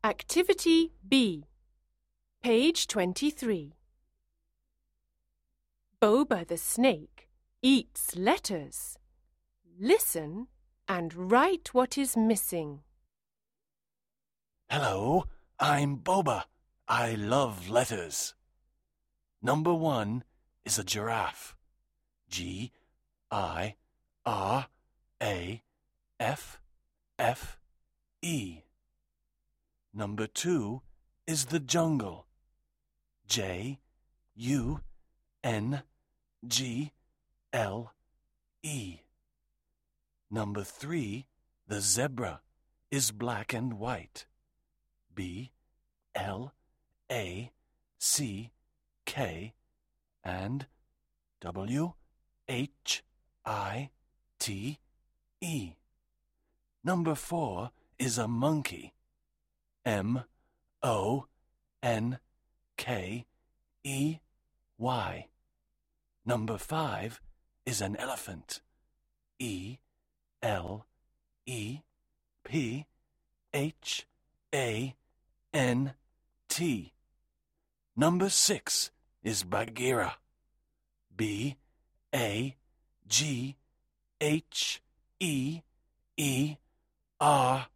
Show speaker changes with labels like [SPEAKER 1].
[SPEAKER 1] Activity B. Page 23. Boba the snake eats letters. Listen and write what is missing.
[SPEAKER 2] Hello, I'm Boba. I love letters. Number 1 is a giraffe. Giraffe. Number 2 is the jungle. Jungle. Number 3, the zebra, is black and white. Black and White. Number 4 is a monkey. Monkey. Number 5 is an elephant. Elephant. Number 6 is Bagheera. Bagheera.